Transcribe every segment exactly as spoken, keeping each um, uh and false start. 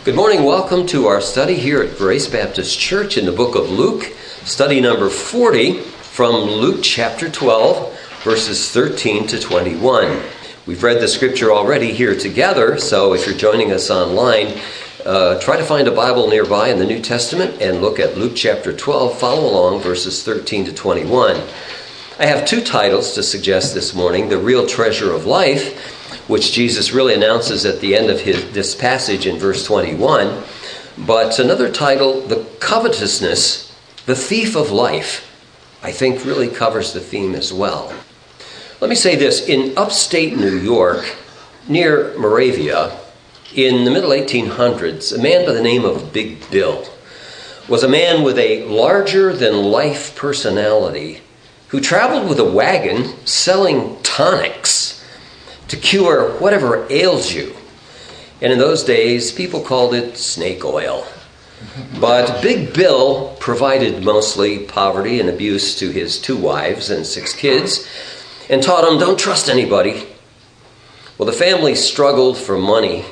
Good morning. Welcome to our study here at Grace Baptist Church in the book of Luke, study number forty from Luke chapter twelve, verses thirteen to twenty-one. We've read the scripture already here together, so if you're joining us online, uh, try to find a Bible nearby in the New Testament and look at Luke chapter twelve. Follow along, verses thirteen to twenty-one. I have two titles to suggest this morning: The Real Treasure of Life, which Jesus really announces at the end of his, this passage in verse twenty-one. But another title, The Covetousness, the Thief of Life, I think really covers the theme as well. Let me say this. In upstate New York, near Moravia, in the middle eighteen hundreds, a man by the name of Big Bill was a man with a larger-than-life personality who traveled with a wagon selling tonics to cure whatever ails you. And in those days, people called it snake oil. But Big Bill provided mostly poverty and abuse to his two wives and six kids and taught them, don't trust anybody. Well, the family struggled for money.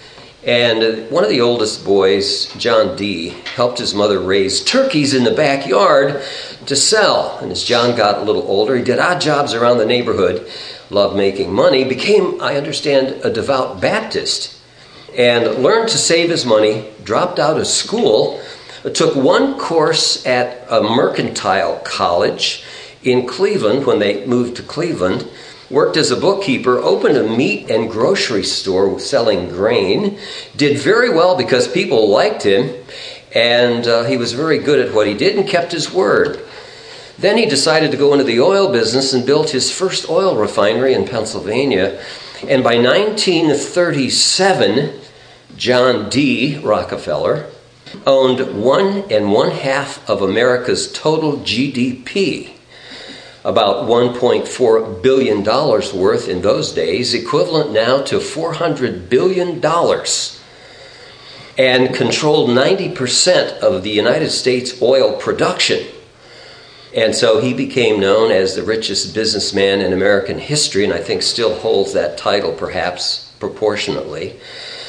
And one of the oldest boys, John D., helped his mother raise turkeys in the backyard to sell. And as John got a little older, he did odd jobs around the neighborhood, loved making money, became, I understand, a devout Baptist, and learned to save his money, dropped out of school, took one course at a mercantile college in Cleveland when they moved to Cleveland, worked as a bookkeeper, opened a meat and grocery store selling grain, did very well because people liked him, and uh, he was very good at what he did and kept his word. Then he decided to go into the oil business and built his first oil refinery in Pennsylvania. And by nineteen thirty-seven, John D. Rockefeller owned one and one half of America's total G D P, about one point four billion dollars worth in those days, equivalent now to four hundred billion dollars, and controlled ninety percent of the United States oil production. And so he became known as the richest businessman in American history, and I think still holds that title perhaps proportionately.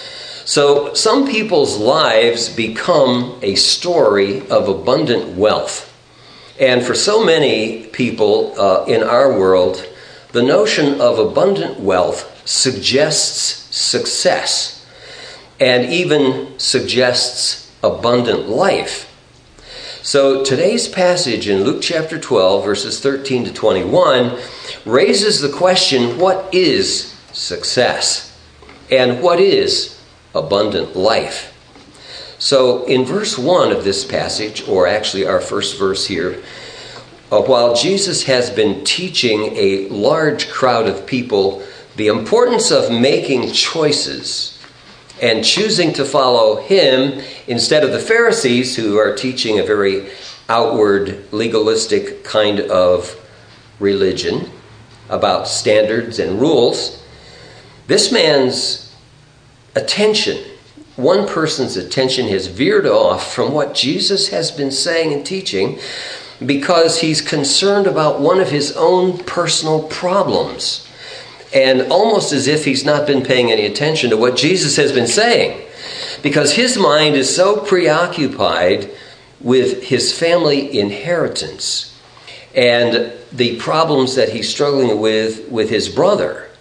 So some people's lives become a story of abundant wealth. And for so many people uh, in our world, the notion of abundant wealth suggests success and even suggests abundant life. So today's passage in Luke chapter twelve, verses thirteen to twenty-one, raises the question, what is success? And what is abundant life? So in verse one of this passage, or actually our first verse here, uh, while Jesus has been teaching a large crowd of people the importance of making choices and choosing to follow him instead of the Pharisees, who are teaching a very outward, legalistic kind of religion about standards and rules, this man's attention, one person's attention, has veered off from what Jesus has been saying and teaching because he's concerned about one of his own personal problems. And almost as if he's not been paying any attention to what Jesus has been saying, because his mind is so preoccupied with his family inheritance and the problems that he's struggling with with his brother.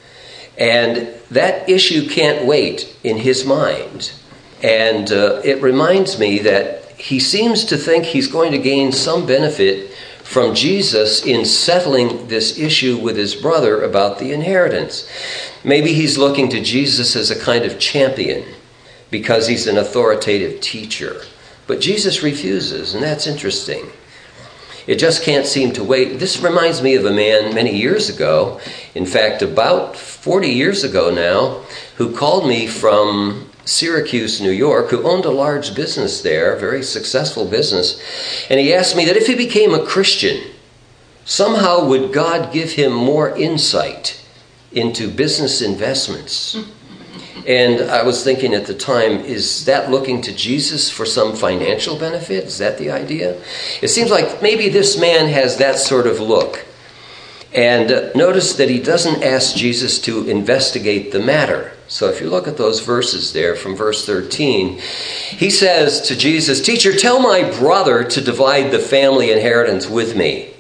And that issue can't wait in his mind. And uh, it reminds me that he seems to think he's going to gain some benefit from Jesus in settling this issue with his brother about the inheritance. Maybe he's looking to Jesus as a kind of champion because he's an authoritative teacher. But Jesus refuses, and that's interesting. It just can't seem to wait. This reminds me of a man many years ago, in fact, about forty years ago now, who called me from Syracuse, New York, who owned a large business there, a very successful business. And he asked me that if he became a Christian, somehow would God give him more insight into business investments? And I was thinking at the time, is that looking to Jesus for some financial benefit? Is that the idea? It seems like maybe this man has that sort of look. And notice that he doesn't ask Jesus to investigate the matter. So if you look at those verses there from verse thirteen, he says to Jesus, "Teacher, tell my brother to divide the family inheritance with me."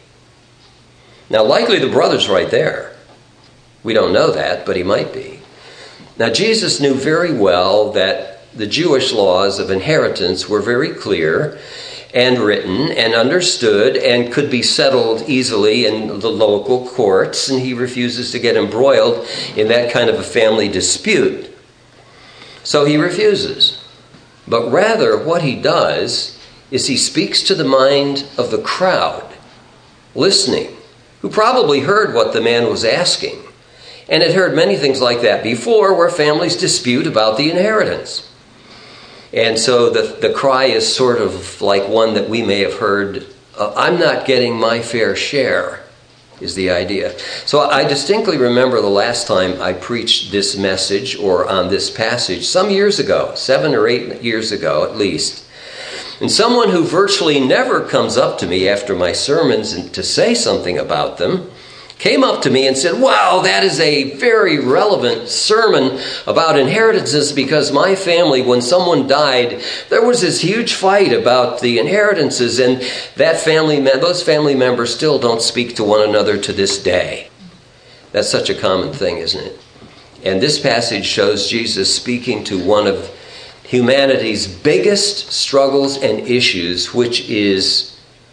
Now, likely the brother's right there. We don't know that, but he might be. Now, Jesus knew very well that the Jewish laws of inheritance were very clear and written and understood and could be settled easily in the local courts, and he refuses to get embroiled in that kind of a family dispute. So he refuses. But rather, what he does is he speaks to the mind of the crowd, listening, who probably heard what the man was asking, and had heard many things like that before, where families dispute about the inheritance. And so the, the cry is sort of like one that we may have heard, uh, I'm not getting my fair share, is the idea. So I distinctly remember the last time I preached this message or on this passage some years ago, seven or eight years ago at least. And someone who virtually never comes up to me after my sermons and to say something about them came up to me and said, "Wow, that is a very relevant sermon about inheritances, because my family, when someone died, there was this huge fight about the inheritances, and that family, those family members still don't speak to one another to this day." That's such a common thing, isn't it? And this passage shows Jesus speaking to one of humanity's biggest struggles and issues, which is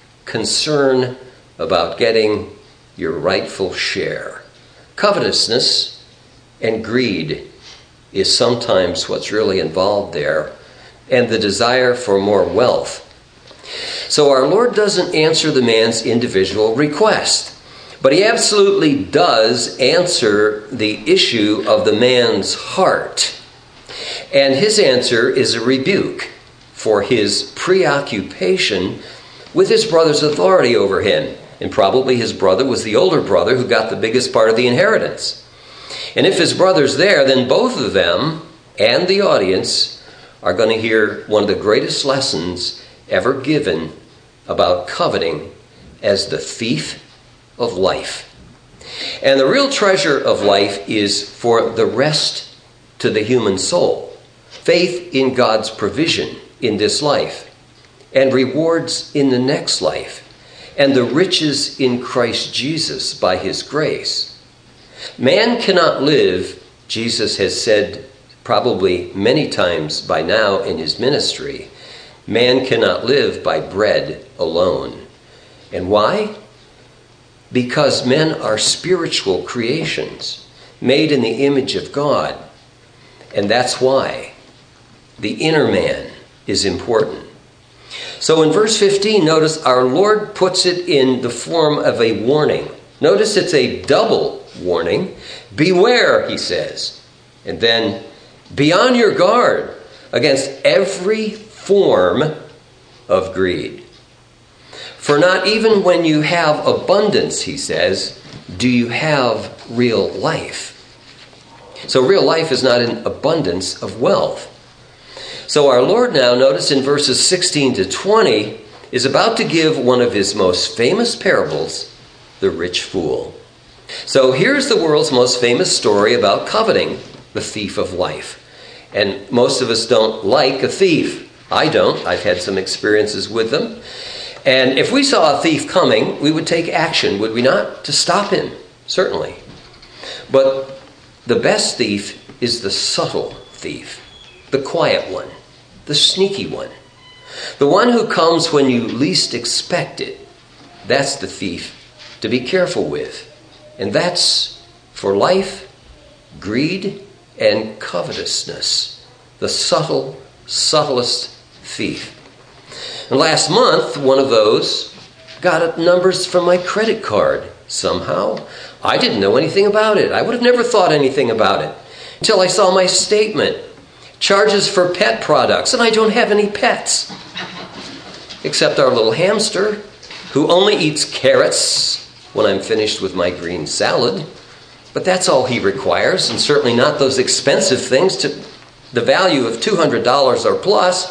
concern about getting your rightful share. Covetousness and greed is sometimes what's really involved there, and the desire for more wealth. So our Lord doesn't answer the man's individual request, but he absolutely does answer the issue of the man's heart. And his answer is a rebuke for his preoccupation with his brother's authority over him. And probably his brother was the older brother who got the biggest part of the inheritance. And if his brother's there, then both of them and the audience are going to hear one of the greatest lessons ever given about coveting as the thief of life. And the real treasure of life is for the rest to the human soul. Faith in God's provision in this life, and rewards in the next life, and the riches in Christ Jesus by his grace. Man cannot live, Jesus has said probably many times by now in his ministry, man cannot live by bread alone. And why? Because men are spiritual creations, made in the image of God. And that's why the inner man is important. So in verse fifteen, notice our Lord puts it in the form of a warning. Notice it's a double warning. Beware, he says. And then, be on your guard against every form of greed. For not even when you have abundance, he says, do you have real life. So real life is not an abundance of wealth. So our Lord now, notice in verses sixteen to twenty, is about to give one of his most famous parables, the rich fool. So here's the world's most famous story about coveting, the thief of life. And most of us don't like a thief. I don't. I've had some experiences with them. And if we saw a thief coming, we would take action, would we not? To stop him, certainly. But the best thief is the subtle thief, the quiet one, the sneaky one, the one who comes when you least expect it. That's the thief to be careful with. And that's for life, greed, and covetousness, the subtle, subtlest thief. And last month, one of those got numbers from my credit card somehow. I didn't know anything about it. I would have never thought anything about it until I saw my statement. Charges for pet products, and I don't have any pets. Except our little hamster, who only eats carrots when I'm finished with my green salad. But that's all he requires, and certainly not those expensive things to the value of two hundred dollars or plus.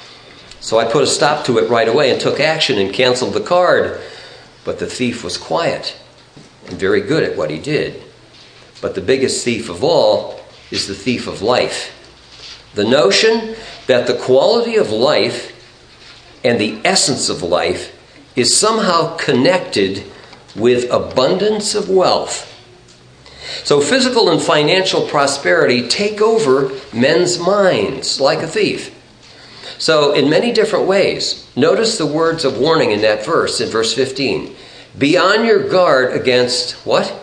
So I put a stop to it right away and took action and canceled the card. But the thief was quiet and very good at what he did. But the biggest thief of all is the thief of life. The notion that the quality of life and the essence of life is somehow connected with abundance of wealth. So physical and financial prosperity take over men's minds like a thief. So in many different ways, notice the words of warning in that verse, in verse fifteen. Be on your guard against what?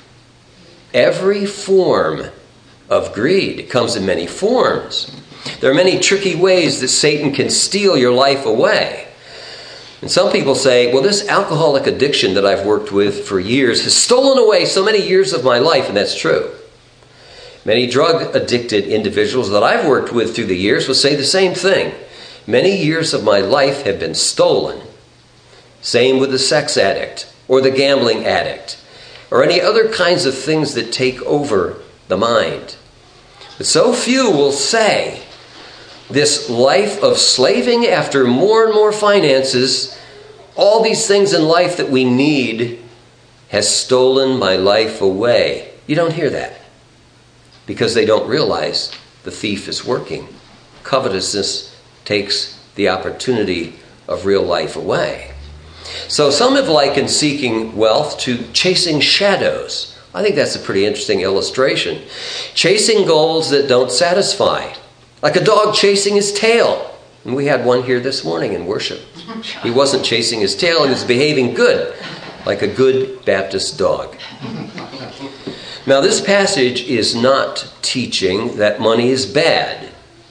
Every form of greed. It comes in many forms. There are many tricky ways that Satan can steal your life away. And some people say, well, this alcoholic addiction that I've worked with for years has stolen away so many years of my life, and that's true. Many drug-addicted individuals that I've worked with through the years will say the same thing. Many years of my life have been stolen. Same with the sex addict or the gambling addict or any other kinds of things that take over the mind. But so few will say this life of slaving after more and more finances, all these things in life that we need, has stolen my life away. You don't hear that because they don't realize the thief is working. Covetousness takes the opportunity of real life away. So some have likened seeking wealth to chasing shadows. I think that's a pretty interesting illustration. Chasing goals that don't satisfy. Like a dog chasing his tail. And we had one here this morning in worship. He wasn't chasing his tail, he was behaving good, like a good Baptist dog. Now this passage is not teaching that money is bad.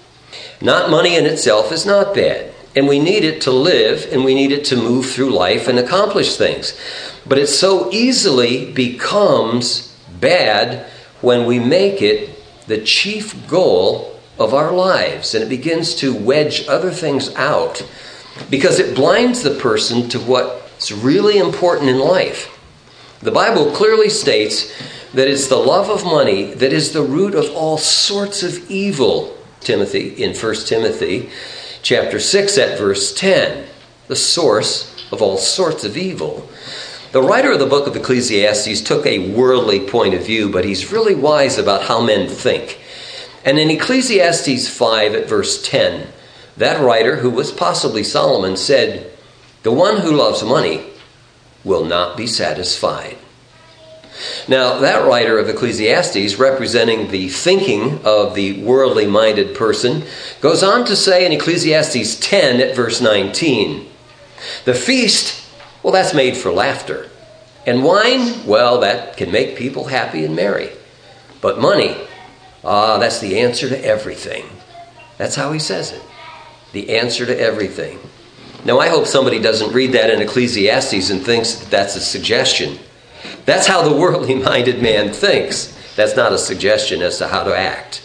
Not money in itself is not bad. And we need it to live, and we need it to move through life and accomplish things. But it so easily becomes bad when we make it the chief goal of our lives. And it begins to wedge other things out because it blinds the person to what's really important in life. The Bible clearly states that it's the love of money that is the root of all sorts of evil, Timothy, in First Timothy chapter six at verse ten, the source of all sorts of evil. The writer of the book of Ecclesiastes took a worldly point of view, but he's really wise about how men think. And in Ecclesiastes five at verse ten, that writer, who was possibly Solomon, said, the one who loves money will not be satisfied. Now, that writer of Ecclesiastes, representing the thinking of the worldly-minded person, goes on to say in Ecclesiastes ten at verse nineteen, the feast, well, that's made for laughter. And wine, well, that can make people happy and merry. But money, ah, that's the answer to everything. That's how he says it. The answer to everything. Now, I hope somebody doesn't read that in Ecclesiastes and thinks that that's a suggestion. That's how the worldly-minded man thinks. That's not a suggestion as to how to act.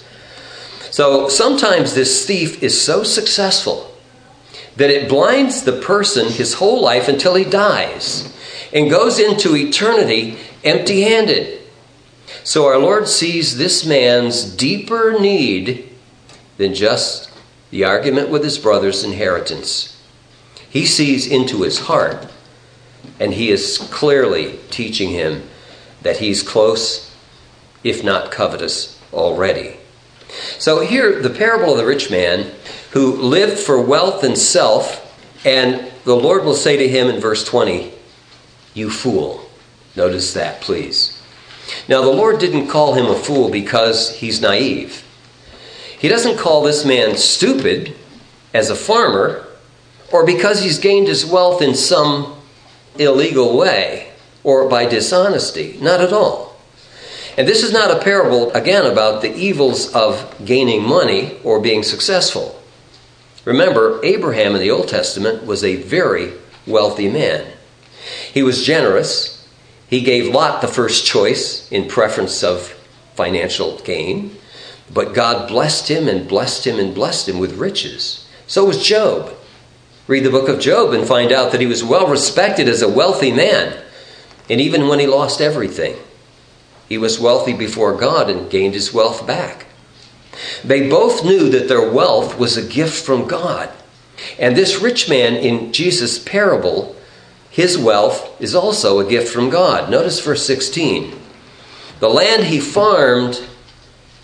So sometimes this thief is so successful that it blinds the person his whole life until he dies and goes into eternity empty-handed. So our Lord sees this man's deeper need than just the argument with his brother's inheritance. He sees into his heart. And he is clearly teaching him that he's close, if not covetous, already. So here, the parable of the rich man who lived for wealth and self, and the Lord will say to him in verse twenty, you fool. Notice that, please. Now, the Lord didn't call him a fool because he's naive. He doesn't call this man stupid as a farmer or because he's gained his wealth in some illegal way or by dishonesty. Not at all. And this is not a parable, again, about the evils of gaining money or being successful. Remember, Abraham in the Old Testament was a very wealthy man. He was generous. He gave Lot the first choice in preference of financial gain. But God blessed him and blessed him and blessed him with riches. So was Job. Read the book of Job and find out that he was well respected as a wealthy man. And even when he lost everything, he was wealthy before God and gained his wealth back. They both knew that their wealth was a gift from God. And this rich man in Jesus' parable, his wealth is also a gift from God. Notice verse sixteen. The land he farmed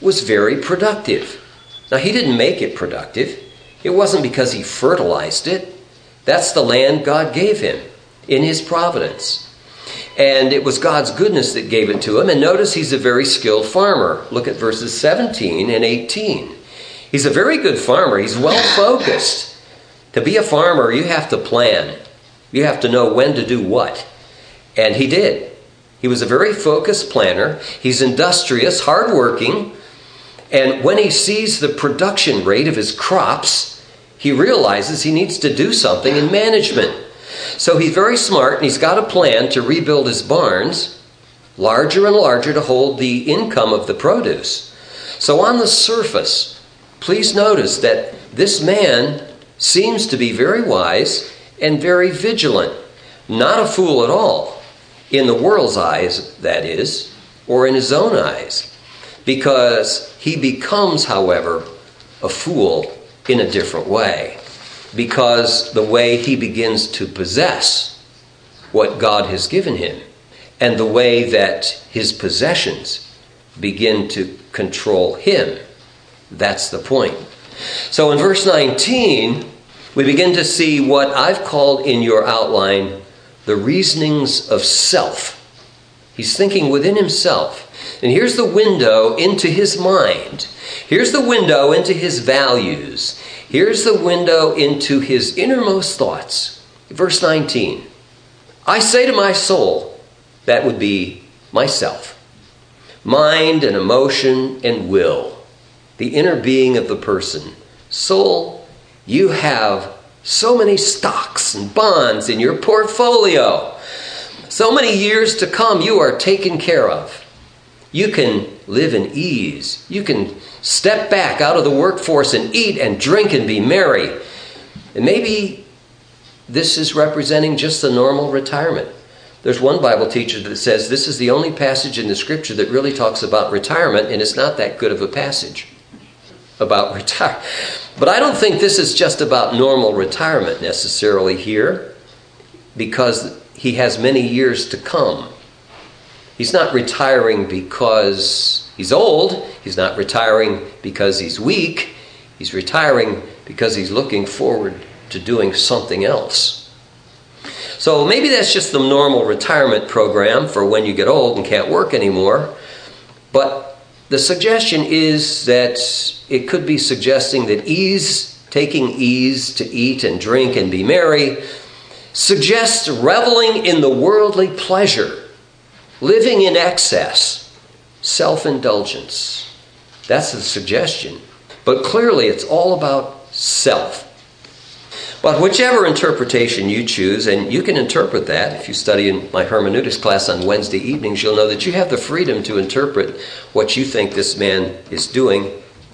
was very productive. Now, he didn't make it productive. It wasn't because he fertilized it. That's the land God gave him in his providence. And it was God's goodness that gave it to him. And notice he's a very skilled farmer. Look at verses seventeen and eighteen. He's a very good farmer. He's well focused. To be a farmer, you have to plan. You have to know when to do what. And he did. He was a very focused planner. He's industrious, hardworking. And when he sees the production rate of his crops, he realizes he needs to do something in management. So he's very smart, and he's got a plan to rebuild his barns, larger and larger, to hold the income of the produce. So on the surface, please notice that this man seems to be very wise and very vigilant. Not a fool at all, in the world's eyes, that is, or in his own eyes. Because he becomes, however, a fool in a different way. Because the way he begins to possess what God has given him, and the way that his possessions begin to control him. That's the point. So in verse nineteen, we begin to see what I've called in your outline the reasonings of self. He's thinking within himself. And here's the window into his mind. Here's the window into his values. Here's the window into his innermost thoughts. Verse nineteen. I say to my soul, that would be myself, mind and emotion and will, the inner being of the person. Soul, you have so many stocks and bonds in your portfolio. So many years to come you are taken care of. You can live in ease. You can step back out of the workforce and eat and drink and be merry. And maybe this is representing just a normal retirement. There's one Bible teacher that says this is the only passage in the scripture that really talks about retirement, and it's not that good of a passage about retire. But I don't think this is just about normal retirement necessarily here, because he has many years to come. He's not retiring because he's old. He's not retiring because he's weak. He's retiring because he's looking forward to doing something else. So maybe that's just the normal retirement program for when you get old and can't work anymore. But the suggestion is that it could be suggesting that ease, taking ease to eat and drink and be merry, suggests reveling in the worldly pleasure, living in excess, self-indulgence. That's the suggestion. But clearly it's all about self. But whichever interpretation you choose, and you can interpret that, if you study in my hermeneutics class on Wednesday evenings, you'll know that you have the freedom to interpret what you think this man is doing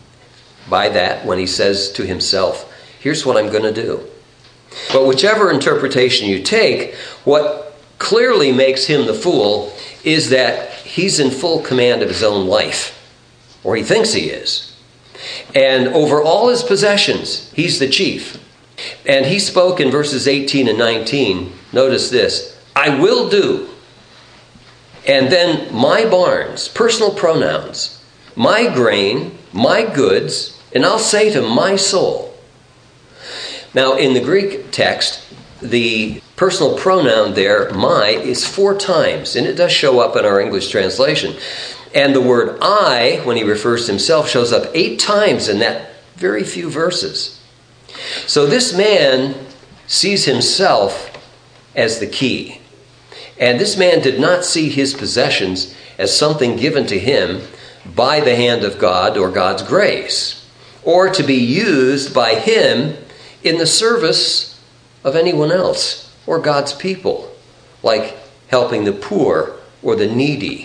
by that when he says to himself, here's what I'm going to do. But whichever interpretation you take, what clearly makes him the fool is that he's in full command of his own life, or he thinks he is. And over all his possessions, he's the chief. And he spoke in verses eighteen and nineteen, notice this, I will do. And then my barns, personal pronouns, my grain, my goods, and I'll say to my soul. Now in the Greek text, the personal pronoun there, my, is four times, and it does show up in our English translation. And the word I, when he refers to himself, shows up eight times in that very few verses. So this man sees himself as the key. And this man did not see his possessions as something given to him by the hand of God or God's grace, or to be used by him in the service of anyone else or God's people, like helping the poor or the needy.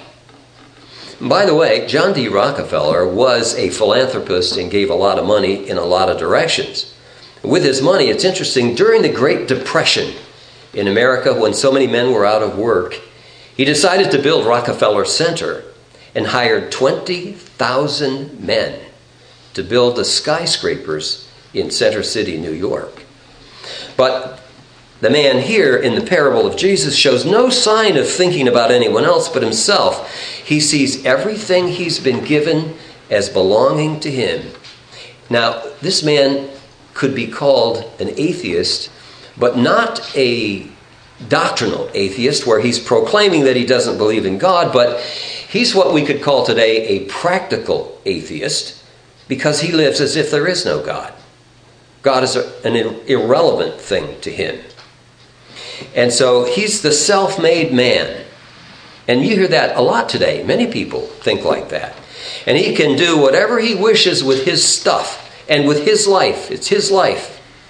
By the way, John D. Rockefeller was a philanthropist and gave a lot of money in a lot of directions. With his money, it's interesting, during the Great Depression in America, when so many men were out of work, he decided to build Rockefeller Center and hired twenty thousand men to build the skyscrapers in Center City, New York. But the man here in the parable of Jesus shows no sign of thinking about anyone else but himself. He sees everything he's been given as belonging to him. Now, this man could be called an atheist, but not a doctrinal atheist where he's proclaiming that he doesn't believe in God, but he's what we could call today a practical atheist because he lives as if there is no God. God is a, an irrelevant thing to him. And so he's the self-made man. And you hear that a lot today. Many people think like that. And he can do whatever he wishes with his stuff and with his life. It's his life.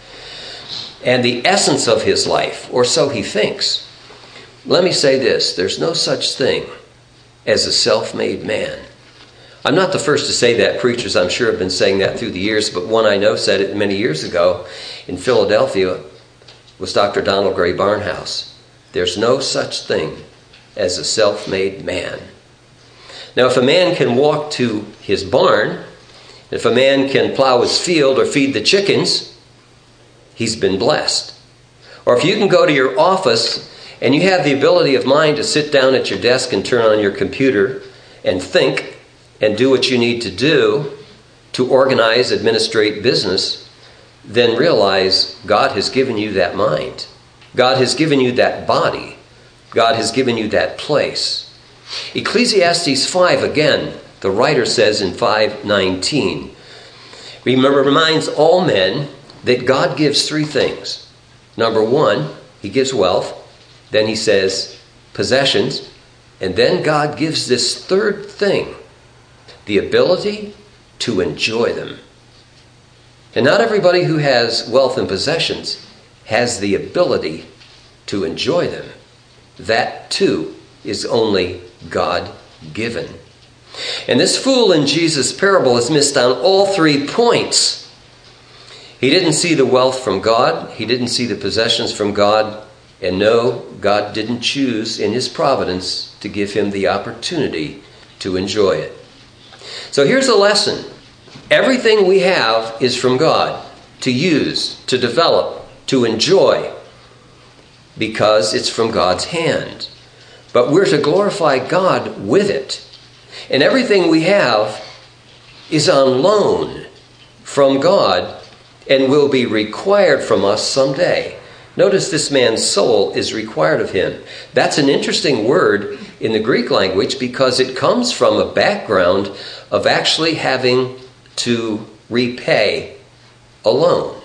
And the essence of his life, or so he thinks. Let me say this. There's no such thing as a self-made man. I'm not the first to say that. Preachers, I'm sure, have been saying that through the years, but one I know said it many years ago in Philadelphia was Doctor Donald Gray Barnhouse. There's no such thing as a self-made man. Now, if a man can walk to his barn, if a man can plow his field or feed the chickens, he's been blessed. Or if you can go to your office and you have the ability of mind to sit down at your desk and turn on your computer and think and do what you need to do to organize, administrate business, then realize God has given you that mind. God has given you that body. God has given you that place. Ecclesiastes five, again, the writer says in five nineteen, remember, reminds all men that God gives three things. Number one, he gives wealth. Then he says possessions. And then God gives this third thing, the ability to enjoy them. And not everybody who has wealth and possessions has the ability to enjoy them. That too is only God-given. And this fool in Jesus' parable has missed on all three points. He didn't see the wealth from God. He didn't see the possessions from God. And no, God didn't choose in his providence to give him the opportunity to enjoy it. So here's a lesson. Everything we have is from God to use, to develop, to enjoy, because it's from God's hand. But we're to glorify God with it. And everything we have is on loan from God and will be required from us someday. Notice this man's soul is required of him. That's an interesting word in the Greek language because it comes from a background of actually having to repay a loan.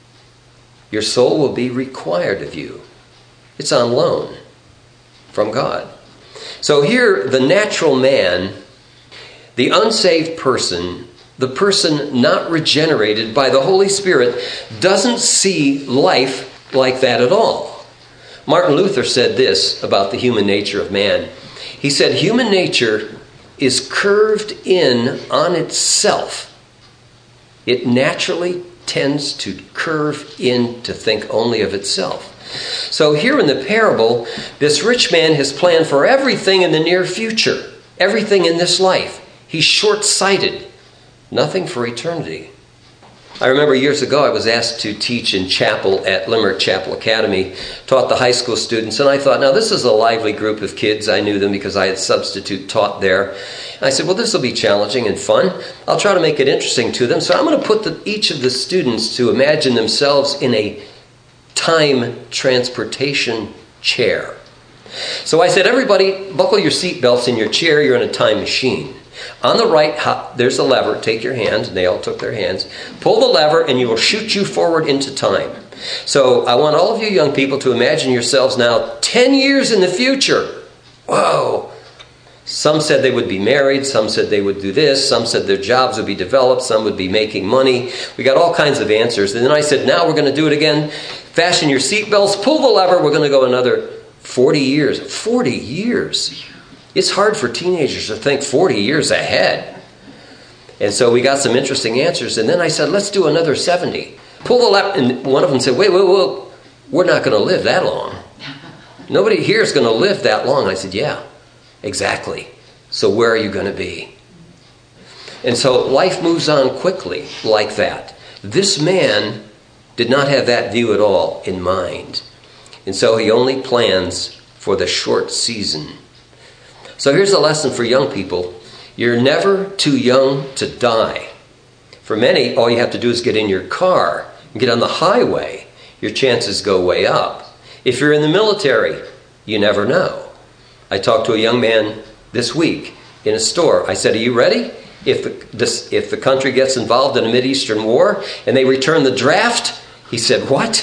Your soul will be required of you. It's on loan from God. So here, the natural man, the unsaved person, the person not regenerated by the Holy Spirit, doesn't see life like that at all. Martin Luther said this about the human nature of man. He said, human nature is curved in on itself. It naturally tends to curve in to think only of itself. So here in the parable, this rich man has planned for everything in the near future, everything in this life. He's short-sighted, nothing for eternity. I remember years ago I was asked to teach in chapel at Limerick Chapel Academy, taught the high school students, and I thought, now this is a lively group of kids. I knew them because I had substitute taught there. And I said, well, this will be challenging and fun. I'll try to make it interesting to them. So I'm going to put the, each of the students to imagine themselves in a time transportation chair. So I said, everybody, buckle your seatbelts in your chair. You're in a time machine. On the right, there's a lever. Take your hand. And they all took their hands. Pull the lever and you will shoot you forward into time. So I want all of you young people to imagine yourselves now ten years in the future. Whoa. Some said they would be married. Some said they would do this. Some said their jobs would be developed. Some would be making money. We got all kinds of answers. And then I said, now we're going to do it again. Fasten your seatbelts. Pull the lever. We're going to go another forty years. forty years. It's hard for teenagers to think forty years ahead. And so we got some interesting answers. And then I said, let's do another seventy. Pull the lever. And one of them said, wait, wait, wait. We're not going to live that long. Nobody here is going to live that long. I said, yeah, exactly. So where are you going to be? And so life moves on quickly like that. This man did not have that view at all in mind. And so he only plans for the short season. So here's a lesson for young people. You're never too young to die. For many, all you have to do is get in your car and get on the highway. Your chances go way up. If you're in the military, you never know. I talked to a young man this week in a store. I said, are you ready? If the, this, if the country gets involved in a Mideastern war and they return the draft? He said, what?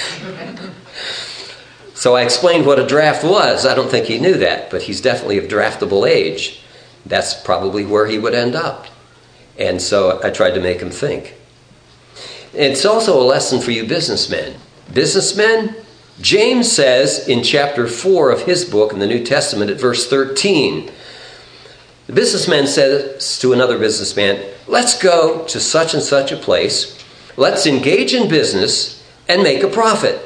So I explained what a draft was. I don't think he knew that, but he's definitely of draftable age. That's probably where he would end up. And so I tried to make him think. It's also a lesson for you businessmen. Businessmen, James says in chapter four of his book in the New Testament at verse thirteen, the businessman says to another businessman, let's go to such and such a place. Let's engage in business and make a profit.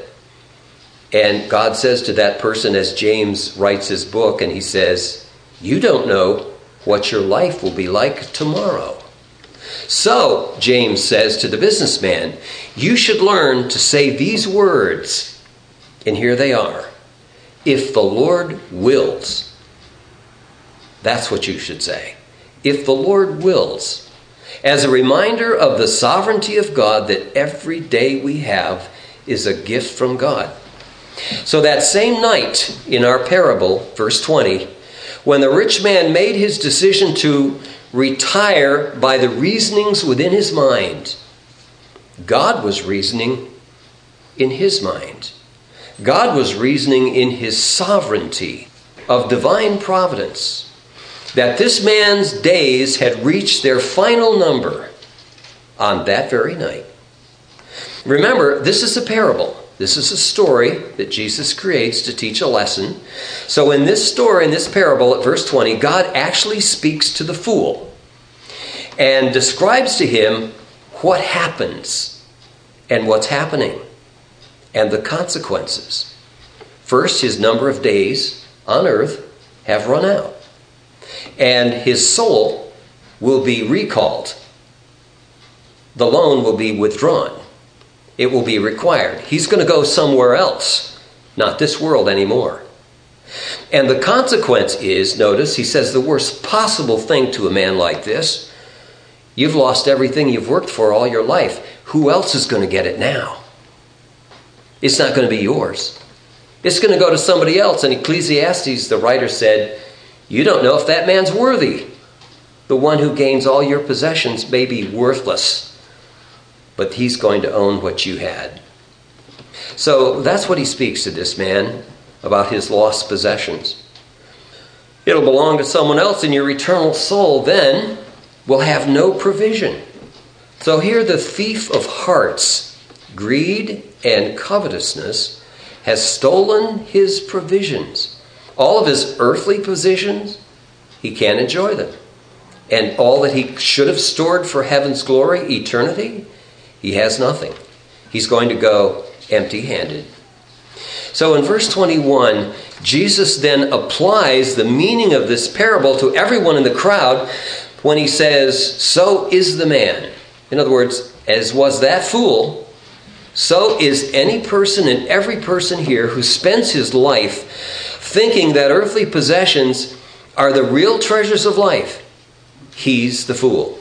And God says to that person as James writes his book, and he says, you don't know what your life will be like tomorrow. So, James says to the businessman, you should learn to say these words. And here they are. If the Lord wills. That's what you should say. If the Lord wills. As a reminder of the sovereignty of God, that every day we have is a gift from God. So that same night in our parable, verse twenty, when the rich man made his decision to retire by the reasonings within his mind, God was reasoning in his mind. God was reasoning in his sovereignty of divine providence, that this man's days had reached their final number on that very night. Remember, this is a parable. This is a story that Jesus creates to teach a lesson. So in this story, in this parable at verse twenty, God actually speaks to the fool and describes to him what happens and what's happening and the consequences. First, his number of days on earth have run out, and his soul will be recalled. The loan will be withdrawn. It will be required. He's going to go somewhere else, not this world anymore. And the consequence is, notice, he says the worst possible thing to a man like this, you've lost everything you've worked for all your life. Who else is going to get it now? It's not going to be yours. It's going to go to somebody else. In Ecclesiastes, the writer said, you don't know if that man's worthy. The one who gains all your possessions may be worthless, but he's going to own what you had. So that's what he speaks to this man about his lost possessions. It'll belong to someone else, and your eternal soul then will have no provision. So here the thief of hearts, greed and covetousness, has stolen his provisions. All of his earthly possessions, he can't enjoy them. And all that he should have stored for heaven's glory, eternity, he has nothing. He's going to go empty-handed. So in verse twenty-one, Jesus then applies the meaning of this parable to everyone in the crowd when he says, so is the man. In other words, as was that fool, so is any person and every person here who spends his life thinking that earthly possessions are the real treasures of life. He's the fool.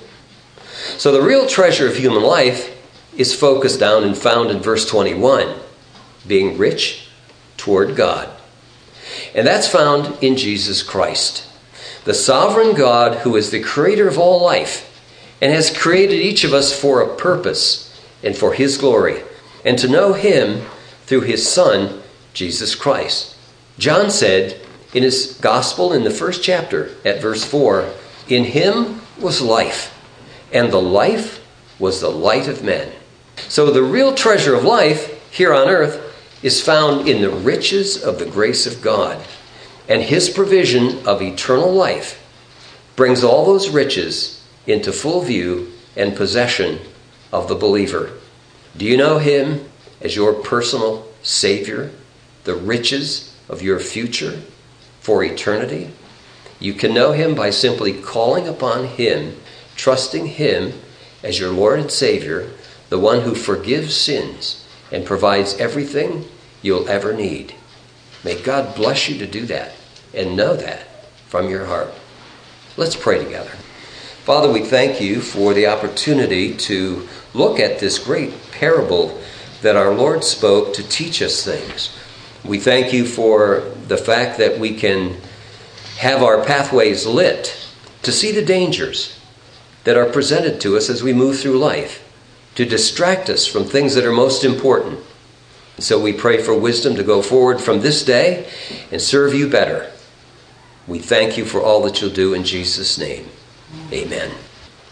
So the real treasure of human life is focused down and found in verse twenty-one, being rich toward God. And that's found in Jesus Christ, the sovereign God who is the creator of all life and has created each of us for a purpose and for his glory, and to know him through his Son, Jesus Christ. John said in his gospel in the first chapter at verse four, in him was life, and the life was the light of men. So the real treasure of life here on earth is found in the riches of the grace of God. And his provision of eternal life brings all those riches into full view and possession of the believer. Do you know him as your personal Savior, the riches of your future for eternity? You can know him by simply calling upon him, trusting him as your Lord and Savior, the one who forgives sins and provides everything you'll ever need. May God bless you to do that and know that from your heart. Let's pray together. Father, we thank you for the opportunity to look at this great parable that our Lord spoke to teach us things. We thank you for the fact that we can have our pathways lit to see the dangers that are presented to us as we move through life, to distract us from things that are most important. So we pray for wisdom to go forward from this day and serve you better. We thank you for all that you'll do in Jesus' name. Amen.